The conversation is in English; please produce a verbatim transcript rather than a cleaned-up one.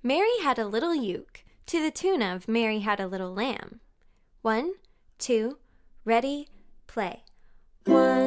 Mary had a little uke, to the tune of Mary Had a Little Lamb. One, two, ready, play. One